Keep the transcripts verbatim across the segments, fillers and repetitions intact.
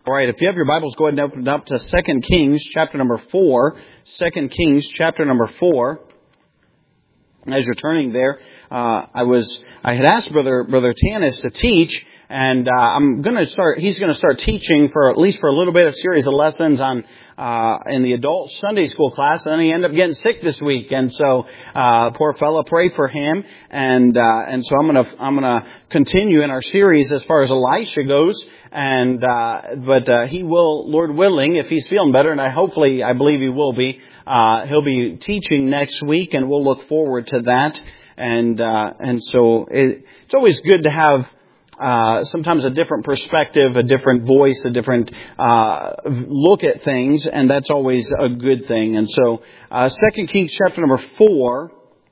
All right, if you have your Bibles, go ahead and open it up to Second Kings, chapter number four. Second Kings, chapter number four. As you're turning there, uh, I was, I had asked Brother, Brother Tanis to teach, and, uh, I'm gonna start, he's gonna start teaching for, at least for a little bit, of series of lessons on, uh, in the adult Sunday school class, and then he ended up getting sick this week, and so, uh, poor fella, pray for him, and, uh, and so I'm gonna, I'm gonna continue in our series as far as Elisha goes, and, uh, but, uh, he will, Lord willing, if he's feeling better, and I hopefully, I believe he will be, Uh, he'll be teaching next week, and we'll look forward to that. And uh, and so it, it's always good to have uh, sometimes a different perspective, a different voice, a different uh, look at things, and that's always a good thing. And so, uh, Second Kings chapter number four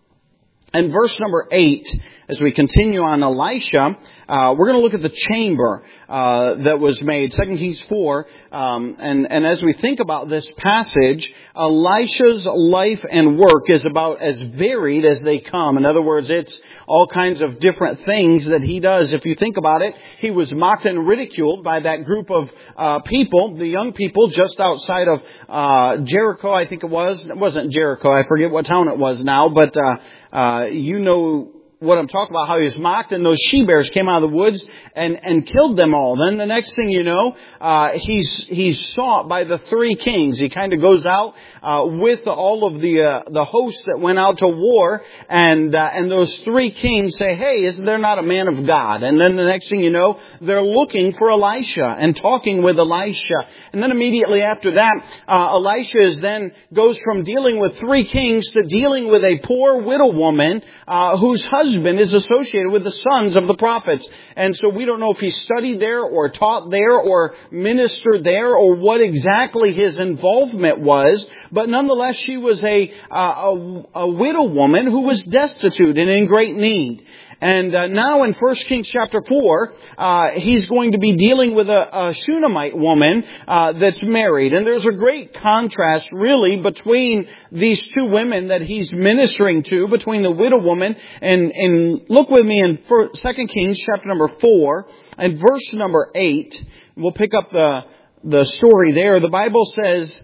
and verse number eight, as we continue on Elisha, uh, we're going to look at the chamber uh, that was made. Second Kings four, um, and and as we think about this passage, Elisha's life and work is about as varied as they come. In other words, it's all kinds of different things that he does. If you think about it, he was mocked and ridiculed by that group of uh, people, the young people just outside of uh, Jericho, I think it was. It wasn't Jericho. I forget what town it was now, but uh, uh, you know what I'm talking about, how he was mocked, and those she-bears came out of the woods and, and killed them all. Then the next thing you know, uh, he's, he's sought by the three kings. He kind of goes out, uh, with all of the, uh, the hosts that went out to war, and, uh, and those three kings say, hey, isn't there not a man of God? And then the next thing you know, they're looking for Elisha and talking with Elisha. And then immediately after that, uh, Elisha is then goes from dealing with three kings to dealing with a poor widow woman, uh, whose husband is associated with the sons of the prophets. And so we don't know if he studied there or taught there or ministered there or what exactly his involvement was. But nonetheless, she was a, uh, a, a widow woman who was destitute and in great need. And uh, now in First Kings chapter four, uh, he's going to be dealing with a, a Shunammite woman uh, that's married. And there's a great contrast, really, between these two women that he's ministering to, between the widow woman. And, and look with me in Second Kings chapter number four and verse number eight. We'll pick up the, the story there. The Bible says,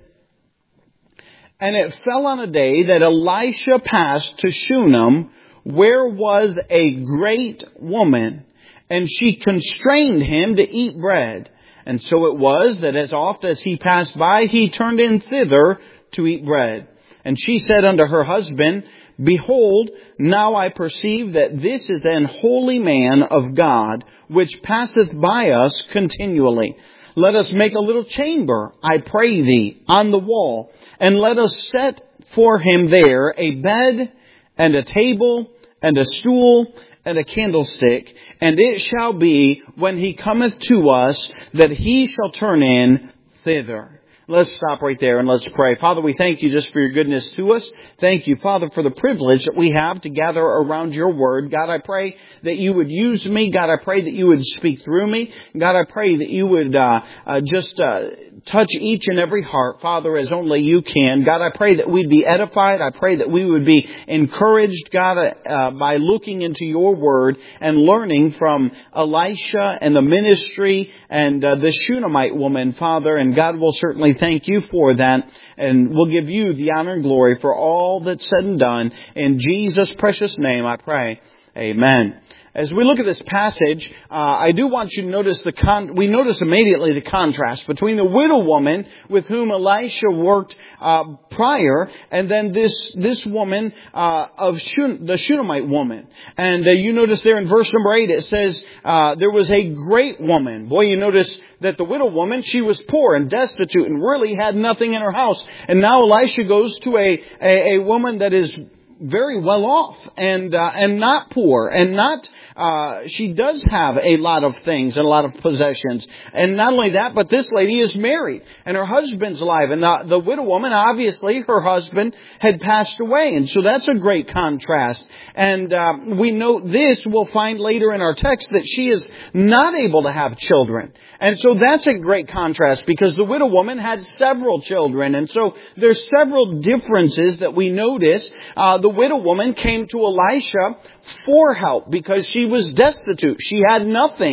and it fell on a day that Elisha passed to Shunem, where was a great woman, and she constrained him to eat bread. And so it was that as oft as he passed by, he turned in thither to eat bread. And she said unto her husband, behold, now I perceive that this is an holy man of God, which passeth by us continually. Let us make a little chamber, I pray thee, on the wall, and let us set for him there a bed and a table, and a stool, and a candlestick. And it shall be, when he cometh to us, that he shall turn in thither. Let's stop right there and let's pray. Father, we thank you just for your goodness to us. Thank you, Father, for the privilege that we have to gather around your word. God, I pray that you would use me. God, I pray that you would speak through me. God, I pray that you would uh, uh, just uh, touch each and every heart, Father, as only you can. God, I pray that we'd be edified. I pray that we would be encouraged, God, uh, by looking into your word and learning from Elisha and the ministry and uh, the Shunammite woman, Father. And God will certainly thank you for that. And we'll give you the honor and glory for all that's said and done. In Jesus' precious name, I pray. Amen. As we look at this passage, uh, I do want you to notice the con- we notice immediately the contrast between the widow woman with whom Elisha worked uh, prior, and then this this woman uh, of Shun- the Shunammite woman. And uh, you notice there in verse number eight, it says uh, there was a great woman. Boy, you notice that the widow woman, she was poor and destitute and really had nothing in her house. And now Elisha goes to a a, a woman that is very well off and uh, and not poor and not uh she does have a lot of things and a lot of possessions. And not only that, but this lady is married and her husband's alive. And the, the widow woman, obviously her husband had passed away, and so that's a great contrast. And uh, we know this, we'll find later in our text, that she is not able to have children. And so that's a great contrast, because the widow woman had several children. And so there's several differences that we notice. Uh, the widow woman came to Elisha for help because she was destitute. She had nothing.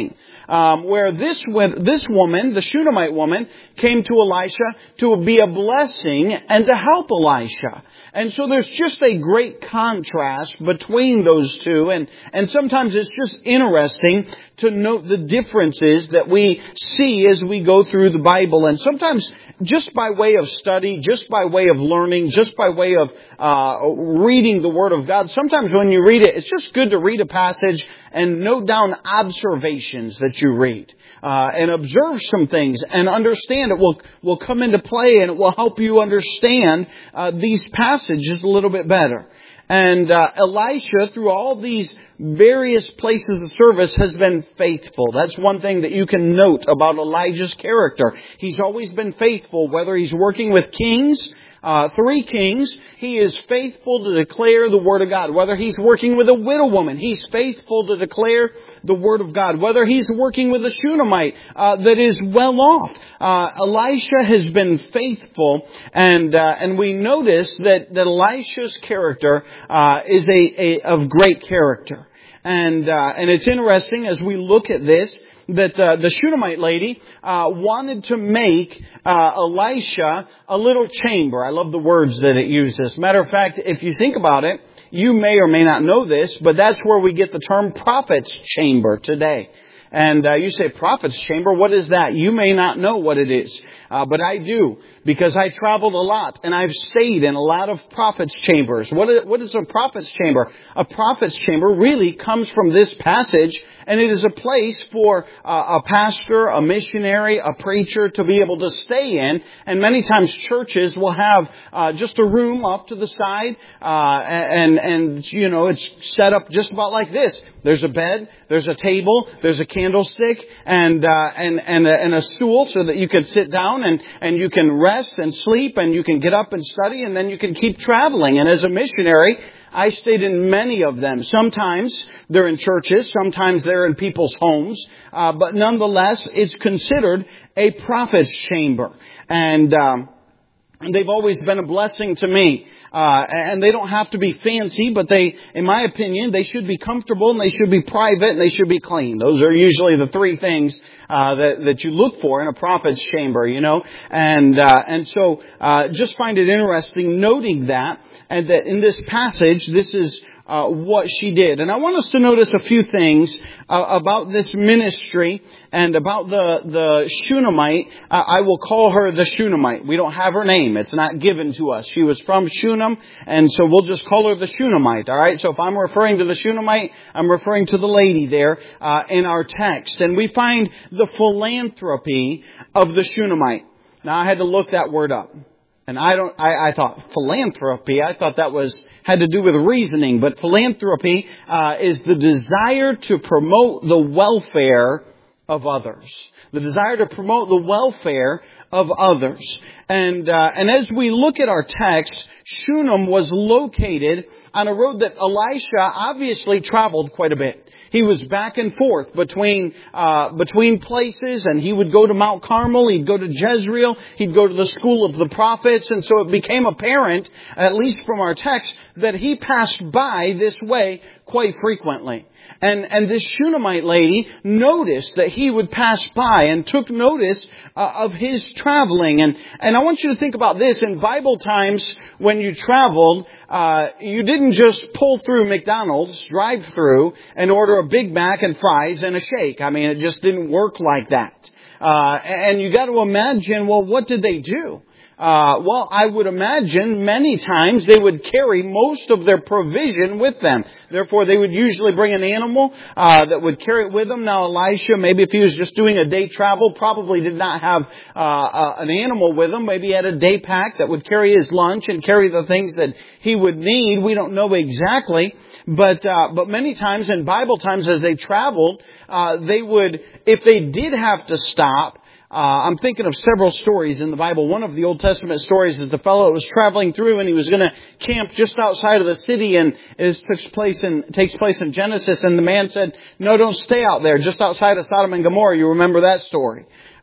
um, where this this woman, the Shunammite woman, came to Elisha to be a blessing and to help Elisha. And so there's just a great contrast between those two. And, and sometimes it's just interesting to note the differences that we see as we go through the Bible. And sometimes just by way of study, just by way of learning, just by way of uh reading the Word of God, sometimes when you read it, it's just good to read a passage and note down observations that you read. Uh, and observe some things and understand it will, will come into play, and it will help you understand uh, these passages a little bit better. And uh, Elisha, through all these various places of service, has been faithful. That's one thing that you can note about Elijah's character. He's always been faithful, whether he's working with kings, Uh, three kings, he is faithful to declare the Word of God. Whether he's working with a widow woman, he's faithful to declare the Word of God. Whether he's working with a Shunammite uh, that is well off, uh, Elisha has been faithful, and uh, and we notice that, that Elisha's character uh, is a, a of great character, and uh, and it's interesting as we look at this, that uh, the Shunammite lady uh, wanted to make uh, Elisha a little chamber. I love the words that it uses. Matter of fact, if you think about it, you may or may not know this, but that's where we get the term prophet's chamber today. And uh, you say, prophet's chamber, what is that? You may not know what it is, uh, but I do, because I traveled a lot and I've stayed in a lot of prophet's chambers. What is, what is a prophet's chamber? A prophet's chamber really comes from this passage, and it is a place for uh, a pastor, a missionary, a preacher to be able to stay in. And many times churches will have uh, just a room up to the side, uh, and, and, you know, it's set up just about like this. There's a bed, there's a table, there's a candlestick, and, uh, and, and, a, and a stool so that you can sit down and, and you can rest and sleep, and you can get up and study, and then you can keep traveling. And as a missionary, I stayed in many of them. Sometimes they're in churches, sometimes they're in people's homes, uh, but nonetheless, it's considered a prophet's chamber. And, um, and they've always been a blessing to me. Uh, and they don't have to be fancy, but they, in my opinion, they should be comfortable, and they should be private, and they should be clean. Those are usually the three things uh, that, that you look for in a prophet's chamber, you know. And uh, and so uh, just find it interesting noting that, and that in this passage, this is Uh, what she did. And I want us to notice a few things uh, about this ministry and about the, the Shunammite. Uh, I will call her the Shunammite. We don't have her name. It's not given to us. She was from Shunam, and so we'll just call her the Shunammite. All right. So if I'm referring to the Shunammite, I'm referring to the lady there uh, in our text. And we find the philanthropy of the Shunammite. Now I had to look that word up. And I don't, I, I thought philanthropy, I thought that was, had to do with reasoning, but philanthropy, uh, is the desire to promote the welfare of others. The desire to promote the welfare of others. And, uh, and as we look at our text, Shunam was located on a road that Elisha obviously traveled quite a bit. He was back and forth between uh between places, and he would go to Mount Carmel, he'd go to Jezreel, he'd go to the school of the prophets, and so it became apparent, at least from our text, that he passed by this way quite frequently. And and this Shunammite lady noticed that he would pass by and took notice uh, of his traveling. And and I want you to think about this. In Bible times, when you traveled, uh you didn't just pull through McDonald's drive-through and order a Big Mac and fries and a shake. I mean, it just didn't work like that. Uh and you got to imagine, well, what did they do? Uh, well, I would imagine many times they would carry most of their provision with them. Therefore, they would usually bring an animal uh, that would carry it with them. Now, Elisha, maybe if he was just doing a day travel, probably did not have uh, uh, an animal with him. Maybe he had a day pack that would carry his lunch and carry the things that he would need. We don't know exactly. But uh, but many times in Bible times, as they traveled, uh, they would, if they did have to stop, Uh, I'm thinking of several stories in the Bible. One of the Old Testament stories is the fellow that was traveling through, and he was going to camp just outside of the city, and it takes place in takes place in Genesis. And the man said, "No, don't stay out there, just outside of Sodom and Gomorrah." You remember that story?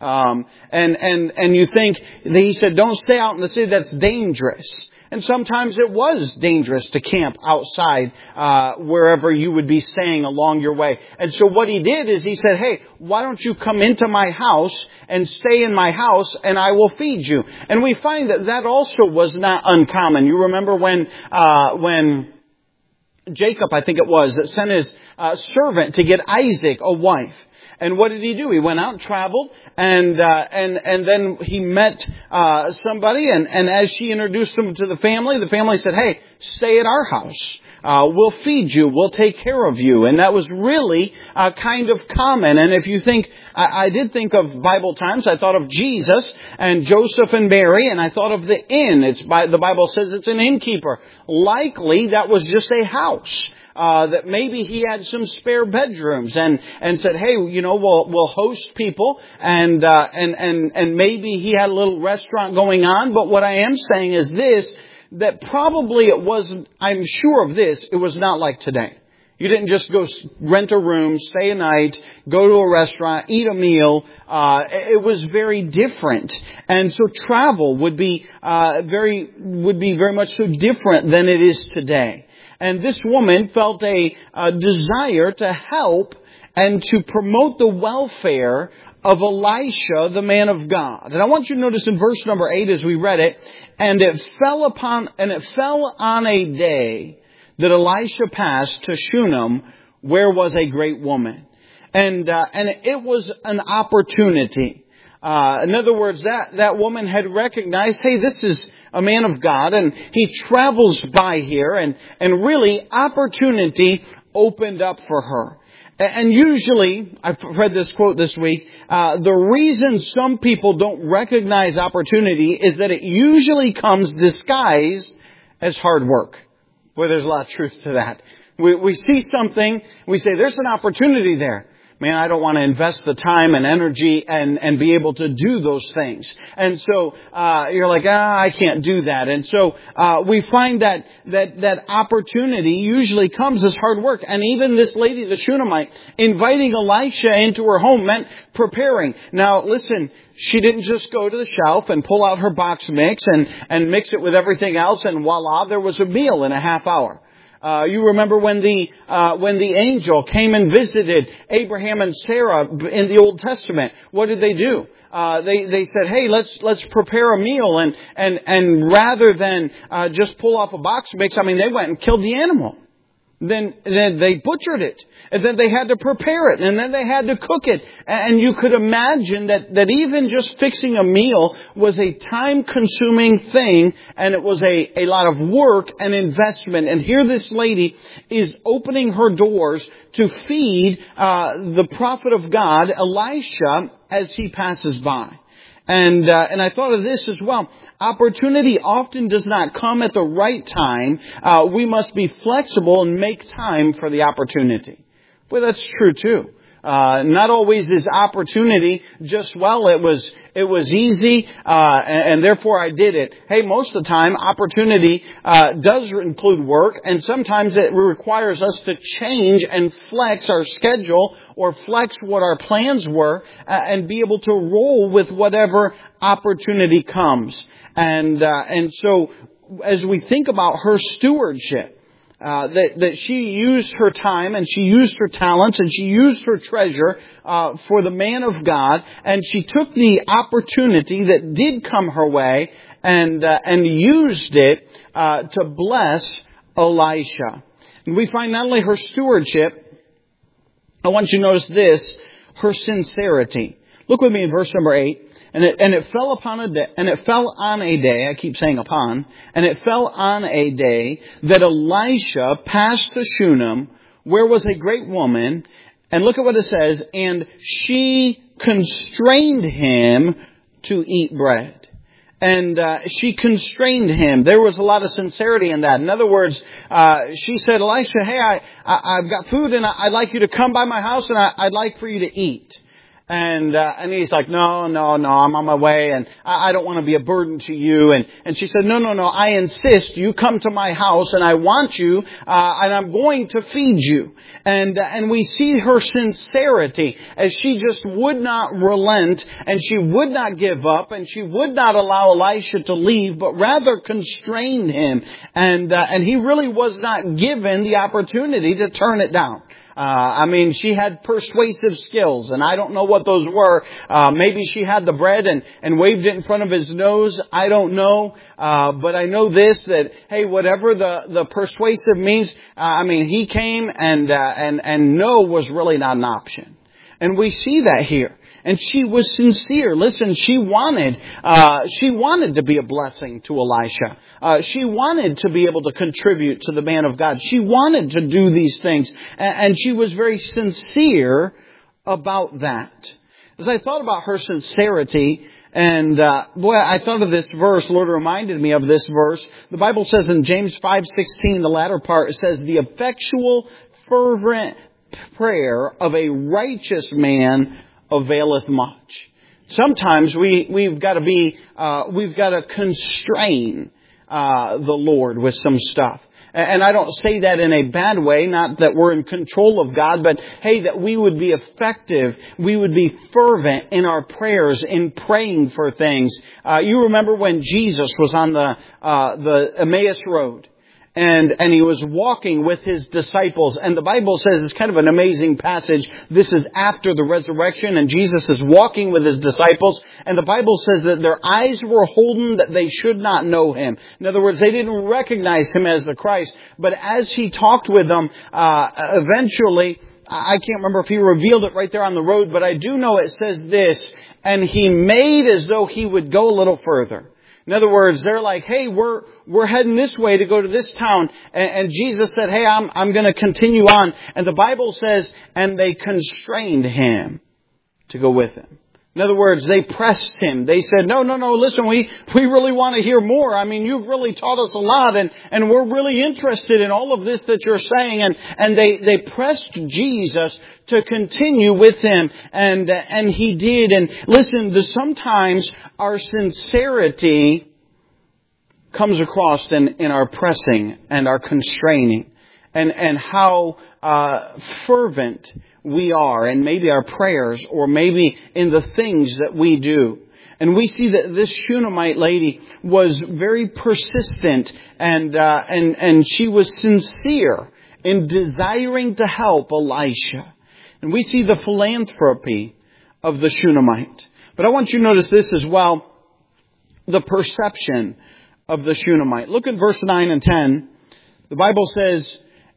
Um, and, and, and you think, he said, don't stay out in the city, that's dangerous. And sometimes it was dangerous to camp outside, uh, wherever you would be staying along your way. And so what he did is he said, hey, why don't you come into my house and stay in my house and I will feed you. And we find that that also was not uncommon. You remember when, uh, when Jacob, I think it was, that sent his uh, servant to get Isaac a wife. And what did he do? He went out and traveled, and uh, and and then he met uh, somebody, and, and as she introduced him to the family, the family said, "Hey, stay at our house. Uh, we'll feed you. We'll take care of you." And that was really uh, kind of common. And if you think, I, I did think of Bible times. I thought of Jesus and Joseph and Mary, and I thought of the inn. It's by, the Bible says it's an innkeeper. Likely that was just a house. Uh, that maybe he had some spare bedrooms and, and said, hey, you know, we'll, we'll host people and, uh, and, and, and maybe he had a little restaurant going on. But what I am saying is this, that probably it wasn't, I'm sure of this, it was not like today. You didn't just go rent a room, stay a night, go to a restaurant, eat a meal. Uh, it was very different. And so travel would be, uh, very, would be very much so different than it is today. And this woman felt a, a desire to help and to promote the welfare of Elisha, the man of God. And I want you to notice in verse number eight as we read it, and it fell upon, and it fell on a day that Elisha passed to Shunem, where was a great woman. And, uh, and it was an opportunity. Uh, in other words, that, that woman had recognized, hey, this is a man of God, and he travels by here, and, and really opportunity opened up for her. And usually, I've read this quote this week, uh, the reason some people don't recognize opportunity is that it usually comes disguised as hard work. Boy, there's a lot of truth to that. We, we see something, we say, there's an opportunity there. Man, I don't want to invest the time and energy and, and be able to do those things. And so, uh, you're like, ah, I can't do that. And so, uh, we find that, that, that opportunity usually comes as hard work. And even this lady, the Shunammite, inviting Elisha into her home meant preparing. Now, listen, she didn't just go to the shelf and pull out her box mix and, and mix it with everything else and voila, there was a meal in a half hour. Uh, you remember when the, uh, when the angel came and visited Abraham and Sarah in the Old Testament. What did they do? Uh, they, they said, hey, let's, let's prepare a meal. And, and, and rather than, uh, just pull off a box mix, I mean, they went and killed the animal. Then, then they butchered it. And then they had to prepare it. And then they had to cook it. And you could imagine that, that even just fixing a meal was a time-consuming thing. And it was a, a lot of work and investment. And here this lady is opening her doors to feed uh, the prophet of God, Elisha, as he passes by. And uh, and I thought of this as well. Opportunity often does not come at the right time. Uh, we must be flexible and make time for the opportunity. Well, that's true too. Uh, not always is opportunity just, well, it was, it was easy, uh, and, and therefore I did it. Hey, most of the time, opportunity, uh, does include work, and sometimes it requires us to change and flex our schedule or flex what our plans were, uh, and be able to roll with whatever opportunity comes. And, uh, and so as we think about her stewardship, Uh, that, that she used her time and she used her talents and she used her treasure uh, for the man of God, and she took the opportunity that did come her way and uh, and used it uh, to bless Elisha. And we find not only her stewardship, I want you to notice this, her sincerity. Look with me in verse number eight. And it, and it fell upon a day, and it fell on a day, I keep saying upon, and it fell on a day that Elisha passed to Shunem, where was a great woman, and look at what it says, and she constrained him to eat bread. And uh, she constrained him. There was a lot of sincerity in that. In other words, uh, she said, Elisha, hey, I, I, I've got food, and I, I'd like you to come by my house, and I, I'd like for you to eat. And, uh, and he's like, no, no, no, I'm on my way and I, I don't want to be a burden to you. And, and she said, no, no, no, I insist you come to my house and I want you, uh, and I'm going to feed you. And, uh, and we see her sincerity as she just would not relent and she would not give up and she would not allow Elisha to leave, but rather constrained him. And, uh, and he really was not given the opportunity to turn it down. Uh, I mean, she had persuasive skills, and I don't know what those were. Uh, maybe she had the bread and, and waved it in front of his nose. I don't know. Uh, but I know this, that, hey, whatever the, the persuasive means, uh, I mean, he came and, uh, and, and no was really not an option. And we see that here. And she was sincere. Listen, she wanted, uh, she wanted to be a blessing to Elisha. Uh, she wanted to be able to contribute to the man of God. She wanted to do these things. And, and she was very sincere about that. As I thought about her sincerity, and, uh, boy, I thought of this verse. Lord reminded me of this verse. The Bible says in James five sixteen, the latter part, it says, the effectual, fervent prayer of a righteous man availeth much. Sometimes we, we've got to be, uh, we've got to constrain, uh, the Lord with some stuff. And I don't say that in a bad way, not that we're in control of God, but hey, that we would be effective, we would be fervent in our prayers, in praying for things. Uh, you remember when Jesus was on the, uh, the Emmaus Road. And, and he was walking with his disciples. And the Bible says it's kind of an amazing passage. This is after the resurrection and Jesus is walking with his disciples. And the Bible says that their eyes were holden that they should not know him. In other words, they didn't recognize him as the Christ. But as he talked with them, uh, eventually, I can't remember if he revealed it right there on the road, but I do know it says this, and he made as though he would go a little further. In other words, they're like, hey, we're, we're heading this way to go to this town. And, and Jesus said, hey, I'm, I'm going to continue on. And the Bible says, and they constrained him to go with him. In other words, they pressed him. They said, no, no, no, listen, we, we really want to hear more. I mean, you've really taught us a lot and, and we're really interested in all of this that you're saying. And, and they, they pressed Jesus to continue with him. And, and he did. And listen, the, sometimes our sincerity comes across in, in our pressing and our constraining and, and how, uh, fervent we are, and maybe our prayers, or maybe in the things that we do. And we see that this Shunammite lady was very persistent, and uh, and and she was sincere in desiring to help Elisha. And we see the philanthropy of the Shunammite. But I want you to notice this as well, the perception of the Shunammite. Look at verse nine and ten. The Bible says,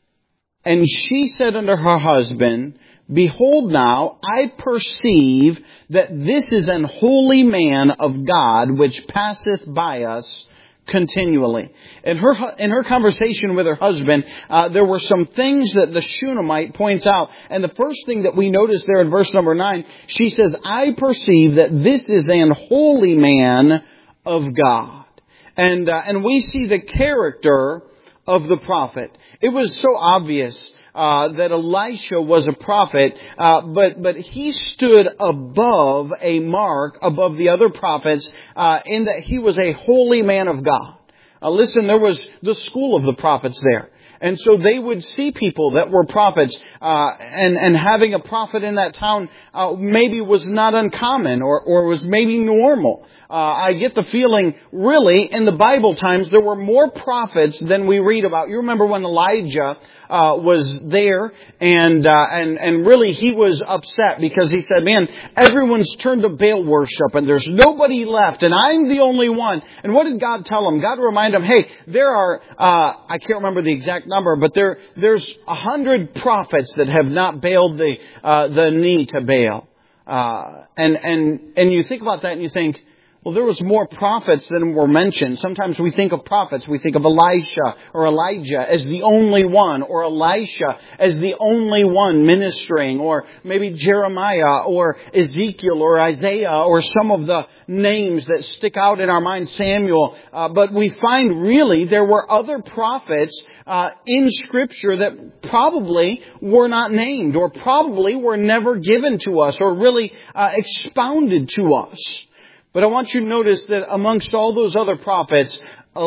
and she said unto her husband, behold now, I perceive that this is an holy man of God, which passeth by us continually. In her in her conversation with her husband, uh, there were some things that the Shunammite points out. And the first thing that we notice there in verse number nine, she says, I perceive that this is an holy man of God. And uh, and we see the character of the prophet. It was so obvious Uh, that Elisha was a prophet, uh, but but he stood above a mark, above the other prophets, uh, in that he was a holy man of God. Uh, listen, there was the school of the prophets there. And so they would see people that were prophets, uh, and, and having a prophet in that town, uh, maybe was not uncommon or, or was maybe normal. Uh, I get the feeling, really, in the Bible times, there were more prophets than we read about. You remember when Elijah uh, was there, and uh, and and really he was upset because he said, man, everyone's turned to Baal worship, and there's nobody left, and I'm the only one. And what did God tell him? God reminded him, hey, there are, uh, I can't remember the exact number, but there there's a hundred prophets that have not bowed the uh, the knee to Baal. Uh, and and and you think about that, and you think, Well, there was more prophets than were mentioned. Sometimes we think of prophets. We think of Elisha or Elijah as the only one, or Elisha as the only one ministering, or maybe Jeremiah or Ezekiel or Isaiah or some of the names that stick out in our mind, Samuel. Uh, but we find really there were other prophets uh, in Scripture that probably were not named, or probably were never given to us, or really uh, expounded to us. But I want you to notice that amongst all those other prophets,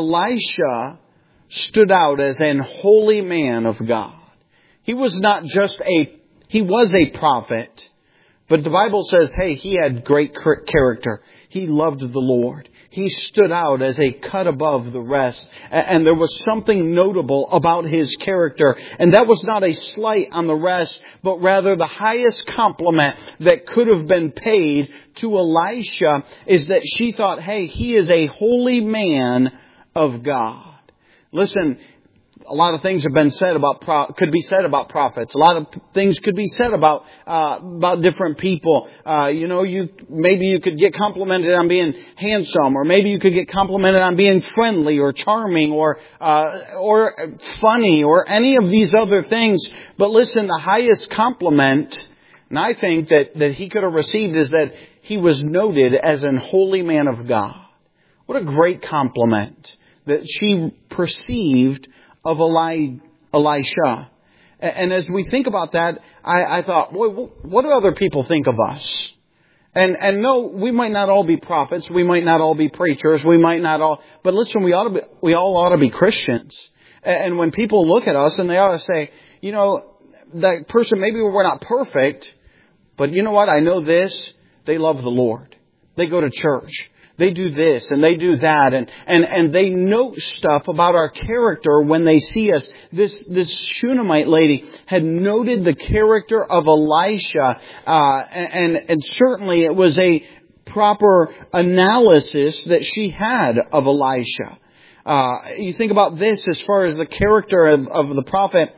Elisha stood out as an holy man of God. He was not just a, he was a prophet, but the Bible says, hey, he had great character. He loved the Lord. He stood out as a cut above the rest. And there was something notable about his character. And that was not a slight on the rest, but rather the highest compliment that could have been paid to Elisha is that she thought, hey, he is a holy man of God. Listen, a lot of things have been said about, could be said about prophets. A lot of things could be said about, uh, about different people. Uh, you know, you, maybe you could get complimented on being handsome, or maybe you could get complimented on being friendly or charming or, uh, or funny or any of these other things. But listen, the highest compliment, and I think that, that he could have received, is that he was noted as an holy man of God. What a great compliment that she perceived of Eli, Elisha. And as we think about that, I, I thought, boy, what do other people think of us? And, and no, we might not all be prophets. We might not all be preachers. We might not all, but listen, we ought to be, we all ought to be Christians. And when people look at us, and they ought to say, you know, that person, maybe we're not perfect, but you know what? I know this. They love the Lord. They go to church. They do this and they do that, and, and, and they note stuff about our character when they see us. This, this Shunammite lady had noted the character of Elisha, uh, and, and certainly it was a proper analysis that she had of Elisha. Uh, you think about this as far as the character of, of the prophet.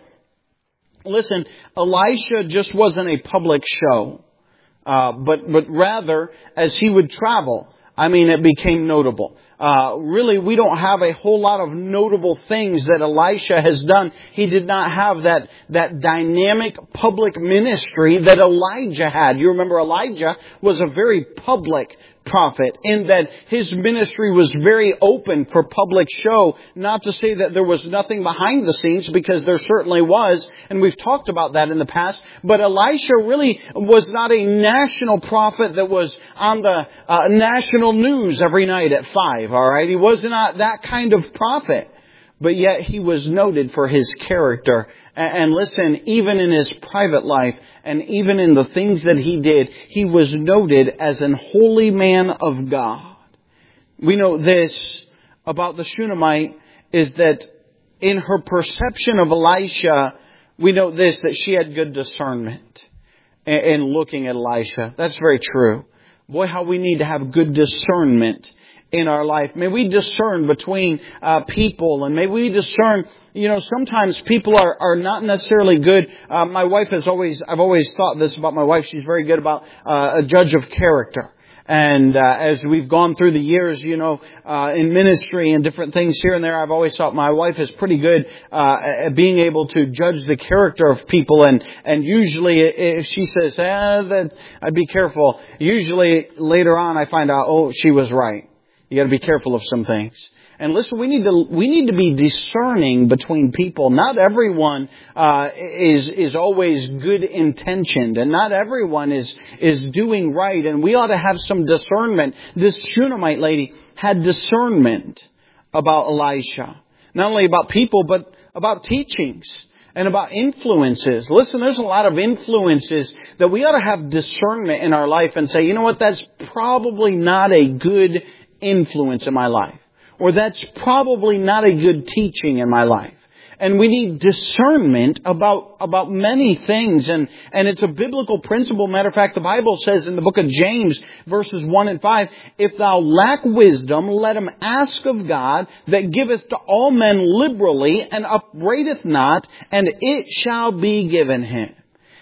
Listen, Elisha just wasn't a public show, uh, but, but rather as he would travel, I mean, it became notable. Uh, really, we don't have a whole lot of notable things that Elisha has done. He did not have that, that dynamic public ministry that Elijah had. You remember Elijah was a very public prophet in that his ministry was very open for public show. Not to say that there was nothing behind the scenes, because there certainly was, and we've talked about that in the past. But Elisha really was not a national prophet that was on the uh, national news every night at five, all right? He was not that kind of prophet. But yet he was noted for his character. And listen, even in his private life and even in the things that he did, he was noted as an holy man of God. We know this about the Shunammite, is that in her perception of Elisha, we know this, that she had good discernment in looking at Elisha. That's very true. Boy, how we need to have good discernment in our life. May we discern between uh, people, and may we discern, you know, sometimes people are, are not necessarily good. Uh, my wife has always, I've always thought this about my wife. She's very good about uh, a judge of character. And uh, as we've gone through the years, you know, uh, in ministry and different things here and there, I've always thought my wife is pretty good uh, at being able to judge the character of people. And and usually, if she says, eh, that I'd be careful, usually later on I find out, oh, she was right. You got to be careful of some things. And listen, we need to we need to be discerning between people. Not everyone uh, is is always good intentioned, and not everyone is is doing right. And we ought to have some discernment. This Shunammite lady had discernment about Elisha, not only about people, but about teachings and about influences. Listen, there's a lot of influences that we ought to have discernment in our life and say, you know what, that's probably not a good influence in my life. Or that's probably not a good teaching in my life. And we need discernment about, about many things. And, and it's a biblical principle. Matter of fact, the Bible says in the book of James, verses one and five, if thou lack wisdom, let him ask of God, that giveth to all men liberally, and upbraideth not, and it shall be given him.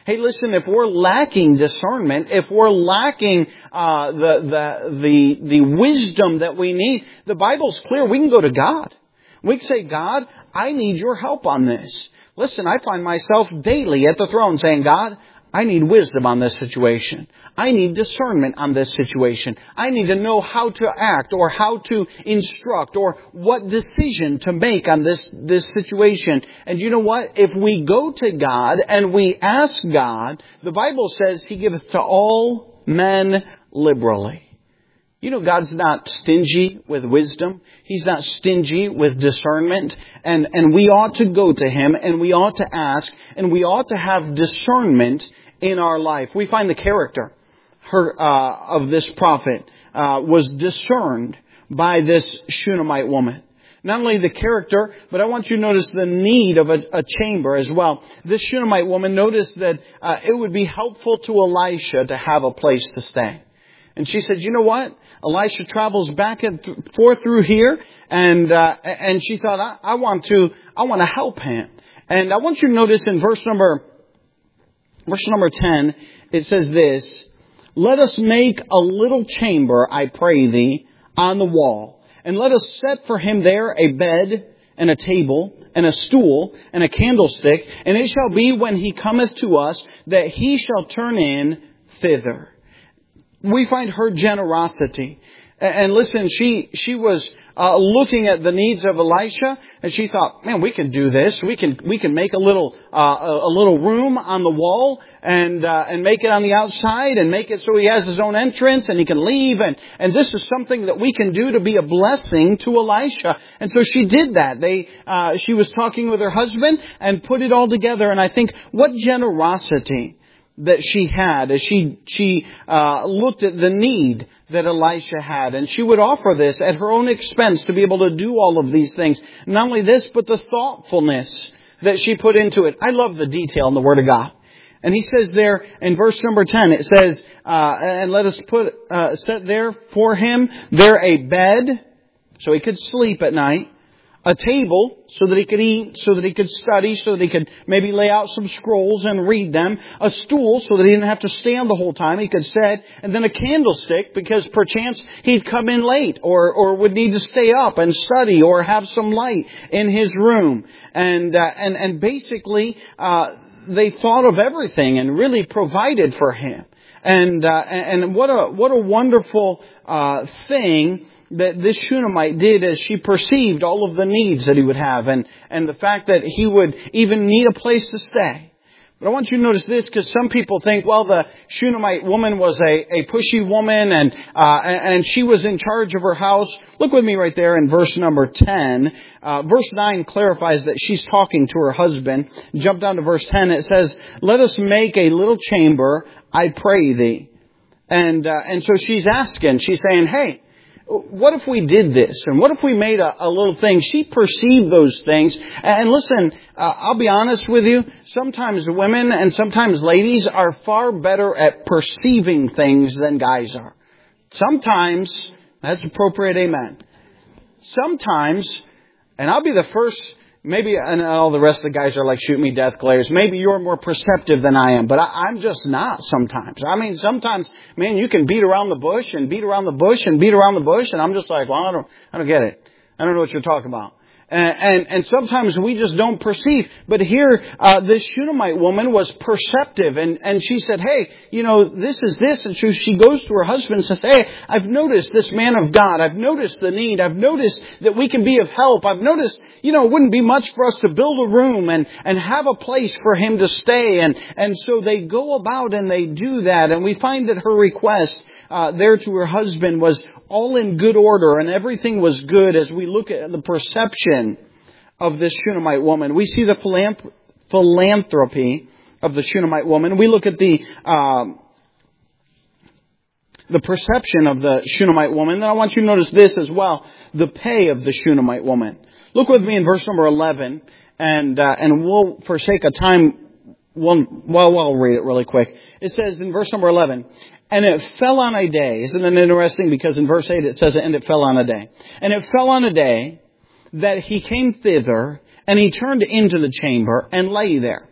Hey, listen, if we're lacking discernment, if we're lacking uh, the, the, the, the wisdom that we need, the Bible's clear. We can go to God. We can say, God, I need your help on this. Listen, I find myself daily at the throne saying, God, I need wisdom on this situation. I need discernment on this situation. I need to know how to act or how to instruct or what decision to make on this, this situation. And you know what? If we go to God and we ask God, the Bible says He giveth to all men liberally. You know, God's not stingy with wisdom. He's not stingy with discernment. And, and we ought to go to Him and we ought to ask and we ought to have discernment in our life. We find the character her, uh, of this prophet uh, was discerned by this Shunammite woman. Not only the character, but I want you to notice the need of a, a chamber as well. This Shunammite woman noticed that uh, it would be helpful to Elisha to have a place to stay. And she said, you know what? Elisha travels back and forth through here. And, uh, and she thought, I, I want to, I want to help him. And I want you to notice in verse number, verse number ten, it says this, let us make a little chamber, I pray thee, on the wall. And let us set for him there a bed and a table and a stool and a candlestick. And it shall be when he cometh to us that he shall turn in thither. We find her generosity. And listen, she she was uh, looking at the needs of Elisha, and she thought, "Man, we can do this. We can we can make a little uh, a little room on the wall, and uh, and make it on the outside, and make it so he has his own entrance, and he can leave. And and this is something that we can do to be a blessing to Elisha." And so she did that. They uh, she was talking with her husband and put it all together. And I think what generosity that she had as she she uh, looked at the need that Elisha had. And she would offer this at her own expense to be able to do all of these things. Not only this, but the thoughtfulness that she put into it. I love the detail in the Word of God. And he says there in verse number ten, it says, uh, and let us put uh, set there for him there a bed so he could sleep at night. A table so that he could eat, so that he could study, so that he could maybe lay out some scrolls and read them. A stool so that he didn't have to stand the whole time. He could sit. And then a candlestick because perchance he'd come in late or, or would need to stay up and study or have some light in his room. And, uh, and, and basically, uh, they thought of everything and really provided for him. And, uh, and what a, what a wonderful, uh, thing that this Shunammite did as she perceived all of the needs that he would have and, and the fact that he would even need a place to stay. But I want you to notice this because some people think, well, the Shunammite woman was a, a pushy woman and, uh, and, and she was in charge of her house. Look with me right there in verse number ten. Uh, verse nine clarifies that she's talking to her husband. Jump down to verse ten. It says, let us make a little chamber, I pray thee. And, uh, and so she's asking, she's saying, hey, what if we did this? And what if we made a, a little thing? She perceived those things. And listen, uh, I'll be honest with you. Sometimes women and sometimes ladies are far better at perceiving things than guys are. Sometimes, that's appropriate, amen. Sometimes, and I'll be the first, maybe, and all the rest of the guys are like, shoot me death glares. Maybe you're more perceptive than I am, but I, I'm just not sometimes. I mean, sometimes, man, you can beat around the bush and beat around the bush and beat around the bush. And I'm just like, well, I don't, I don't get it. I don't know what you're talking about. And, and, and sometimes we just don't perceive. But here, uh, this Shunammite woman was perceptive. And, and she said, hey, you know, this is this. And she, she goes to her husband and says, hey, I've noticed this man of God. I've noticed the need. I've noticed that we can be of help. I've noticed, you know, it wouldn't be much for us to build a room and, and have a place for him to stay. And, and so they go about and they do that. And we find that her request Uh, there to her husband was all in good order and everything was good as we look at the perception of this Shunammite woman. We see the philanthrop- philanthropy of the Shunammite woman. We look at the um, the perception of the Shunammite woman. And I want you to notice this as well, the pay of the Shunammite woman. Look with me in verse number eleven, and uh, and we'll forsake a time, we'll, well, we'll read it really quick. It says in verse number eleven, and it fell on a day. Isn't it interesting? Because in verse eight it says, and it fell on a day. And it fell on a day that he came thither, and he turned into the chamber and lay there.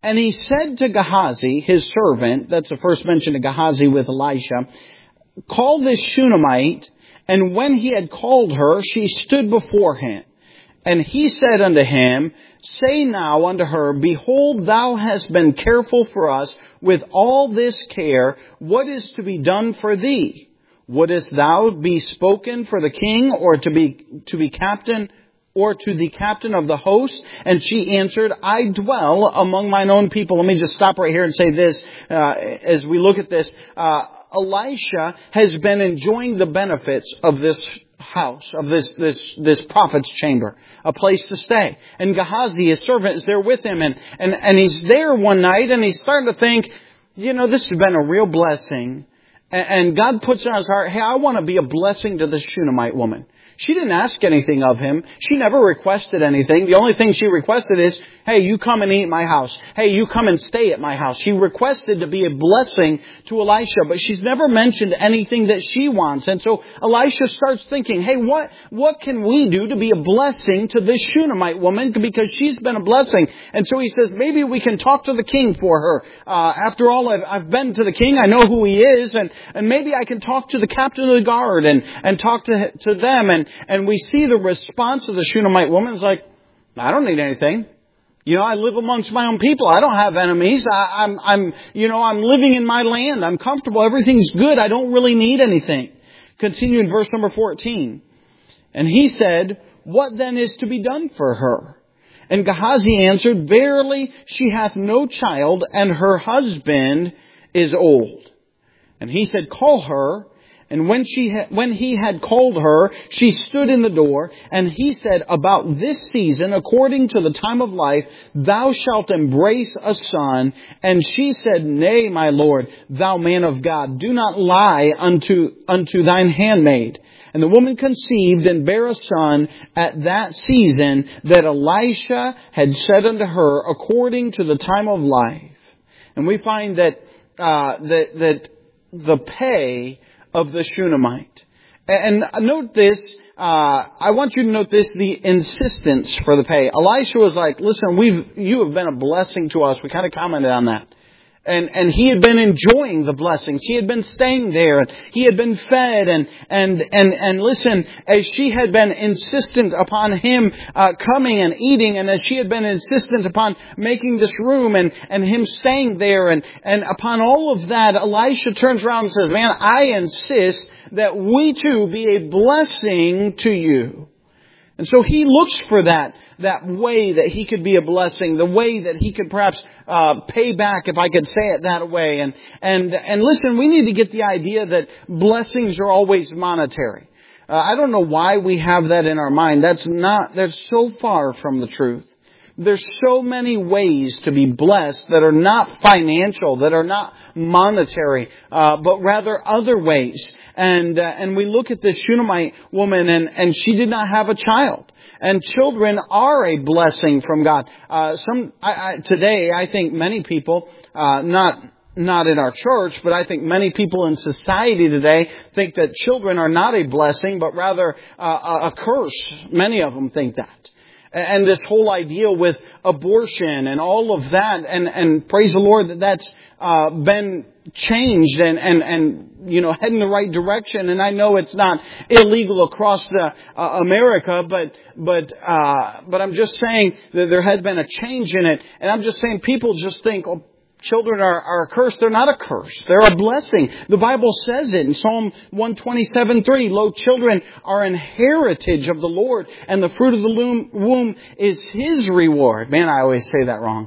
And he said to Gehazi, his servant, that's the first mention of Gehazi with Elisha, call this Shunammite. And when he had called her, she stood before him. And he said unto him, say now unto her, behold, thou hast been careful for us with all this care. What is to be done for thee? Wouldest thou be spoken for the king, or to be to be captain, or to the captain of the host? And she answered, I dwell among mine own people. Let me just stop right here and say this, uh, as we look at this. Uh, Elisha has been enjoying the benefits of this house, of this, this, this prophet's chamber, a place to stay. And Gehazi, his servant, is there with him. And, and, and he's there one night and he's starting to think, you know, this has been a real blessing. And, and God puts on his heart, hey, I want to be a blessing to this Shunammite woman. She didn't ask anything of him. She never requested anything. The only thing she requested is, hey, you come and eat at my house. Hey, you come and stay at my house. She requested to be a blessing to Elisha, but she's never mentioned anything that she wants. And so Elisha starts thinking, hey, what, what can we do to be a blessing to this Shunammite woman? Because she's been a blessing. And so he says, maybe we can talk to the king for her. Uh, after all, I've, I've been to the king. I know who he is. And, and maybe I can talk to the captain of the guard and, and talk to, to them. And, and we see the response of the Shunammite woman is like, I don't need anything. You know, I live amongst my own people. I don't have enemies. I, I'm, I'm, you know, I'm living in my land. I'm comfortable. Everything's good. I don't really need anything. Continue in verse number fourteen. And he said, what then is to be done for her? And Gehazi answered, verily, she hath no child, and her husband is old. And he said, call her. And when she ha- when he had called her, she stood in the door, and he said, about this season, according to the time of life, thou shalt embrace a son. And she said, nay, my lord, thou man of God, do not lie unto, unto thine handmaid. And the woman conceived and bare a son at that season that Elisha had said unto her, according to the time of life. And we find that, uh, that, that the pay of the Shunammite. And note this, uh, I want you to note this, the insistence for the pay. Elisha was like, listen, we've, you have been a blessing to us. We kind of commented on that. And, and he had been enjoying the blessings. He had been staying there. And he had been fed. And, and, and, and listen, as she had been insistent upon him, uh, coming and eating, and as she had been insistent upon making this room and, and him staying there, and, and upon all of that, Elisha turns around and says, man, I insist that we too be a blessing to you. And so he looks for that, that way that he could be a blessing, the way that he could perhaps uh, pay back, if I could say it that way. And, and, and listen, we need to get the idea that blessings are always monetary. Uh, I don't know why we have that in our mind. That's not, that's so far from the truth. There's so many ways to be blessed that are not financial, that are not monetary, uh, but rather other ways. And uh, and we look at this Shunammite woman, and, and she did not have a child. And children are a blessing from God. Uh, some I, I, today, I think many people, uh, not not in our church, but I think many people in society today think that children are not a blessing, but rather uh, a curse. Many of them think that. And this whole idea with abortion and all of that, and, and praise the Lord that that's uh, been changed and, and, and, you know, heading the right direction. And I know it's not illegal across the uh, America, but, but, uh, but I'm just saying that there has been a change in it. And I'm just saying people just think, oh, children are, are a curse. They're not a curse. They're a blessing. The Bible says it in Psalm one twenty-seven three. Lo, children are an heritage of the Lord, and the fruit of the loom, womb is His reward. Man, I always say that wrong.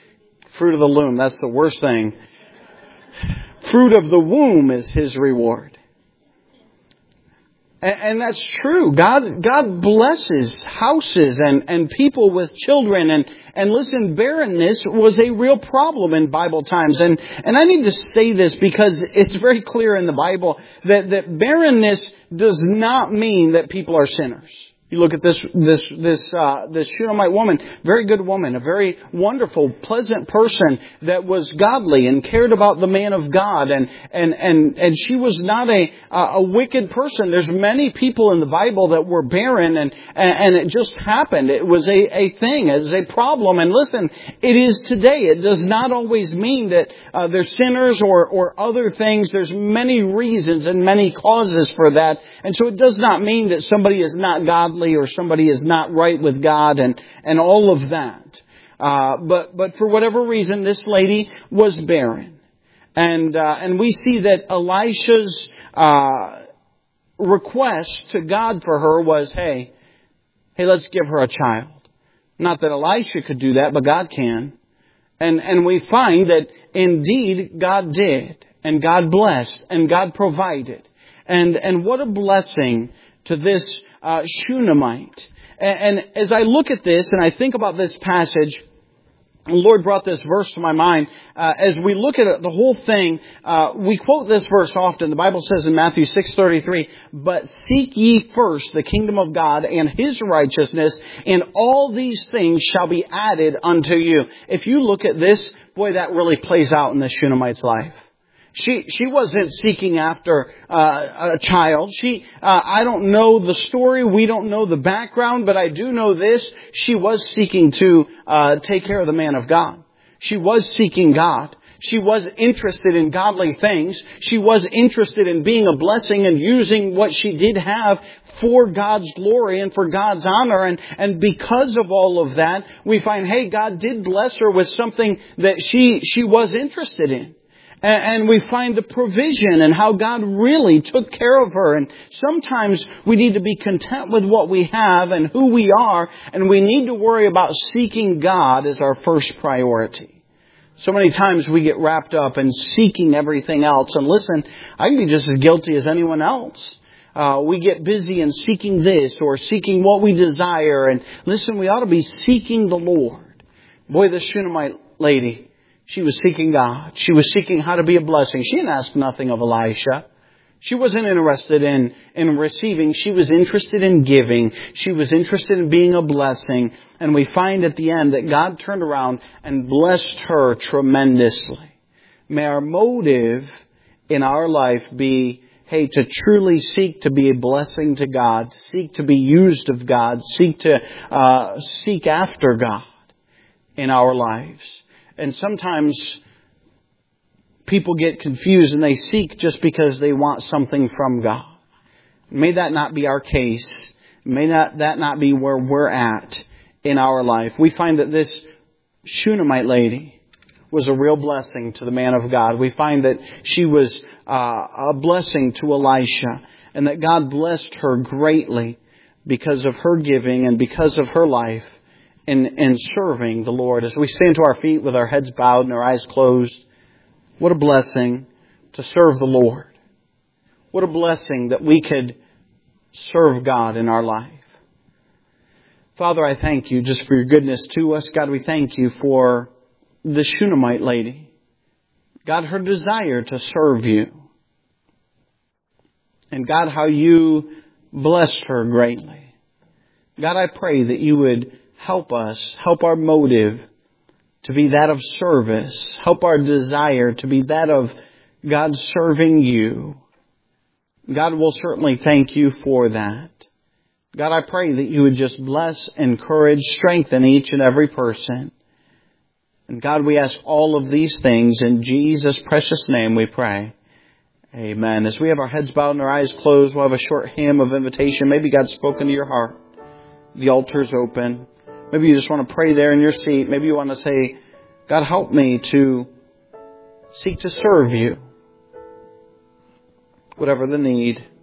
Fruit of the loom, that's the worst thing. Fruit of the womb is His reward. And, and that's true. God, God blesses houses and, and people with children. And, and listen, barrenness was a real problem in Bible times. And, and I need to say this because it's very clear in the Bible that, that barrenness does not mean that people are sinners. You look at this this this uh, this Shunammite woman, very good woman, a very wonderful, pleasant person that was godly and cared about the man of God, and and and and she was not a a wicked person. There's many people in the Bible that were barren, and and, and it just happened. It was a a thing, it was a problem. And listen, it is today. It does not always mean that uh, they're sinners or or other things. There's many reasons and many causes for that, and so it does not mean that somebody is not godly or somebody is not right with God and, and all of that. Uh, but, but for whatever reason, this lady was barren. And, uh, and we see that Elisha's, uh, request to God for her was, hey, hey, let's give her a child. Not that Elisha could do that, but God can. And, and we find that indeed God did, and God blessed, and God provided. And, and what a blessing to this Uh, Shunammite. And, and as I look at this and I think about this passage, the Lord brought this verse to my mind. Uh, as we look at it, the whole thing, uh, we quote this verse often. The Bible says in Matthew six thirty-three, "But seek ye first the kingdom of God and His righteousness, and all these things shall be added unto you." If you look at this, boy, that really plays out in the Shunammite's life. She she wasn't seeking after uh, a child. She uh, I don't know the story. We don't know the background, but I do know this: she was seeking to uh, take care of the man of God. She was seeking God. She was interested in godly things. She was interested in being a blessing and using what she did have for God's glory and for God's honor. And, and because of all of that, we find, hey, God did bless her with something that she she was interested in. And we find the provision and how God really took care of her. And sometimes we need to be content with what we have and who we are. And we need to worry about seeking God as our first priority. So many times we get wrapped up in seeking everything else. And listen, I can be just as guilty as anyone else. Uh, we get busy in seeking this or seeking what we desire. And listen, we ought to be seeking the Lord. Boy, this Shunammite lady, she was seeking God. She was seeking how to be a blessing. She didn't ask nothing of Elisha. She wasn't interested in, in receiving. She was interested in giving. She was interested in being a blessing. And we find at the end that God turned around and blessed her tremendously. May our motive in our life be, hey, to truly seek to be a blessing to God, seek to be used of God, seek to uh, seek after God in our lives. And sometimes people get confused and they seek just because they want something from God. May that not be our case. May not, that not be where we're at in our life. We find that this Shunammite lady was a real blessing to the man of God. We find that she was uh, a blessing to Elisha, and that God blessed her greatly because of her giving and because of her life In, in serving the Lord. As we stand to our feet with our heads bowed and our eyes closed, what a blessing to serve the Lord. What a blessing that we could serve God in our life. Father, I thank you just for your goodness to us. God, we thank you for the Shunammite lady. God, her desire to serve you. And God, how you blessed her greatly. God, I pray that you would help us, help our motive to be that of service. Help our desire to be that of God serving you. God will certainly thank you for that. God, I pray that you would just bless, encourage, strengthen each and every person. And God, we ask all of these things in Jesus' precious name we pray. Amen. As we have our heads bowed and our eyes closed, we'll have a short hymn of invitation. Maybe God's spoken to your heart. The altar's open. Maybe you just want to pray there in your seat. Maybe you want to say, God, help me to seek to serve you. Whatever the need.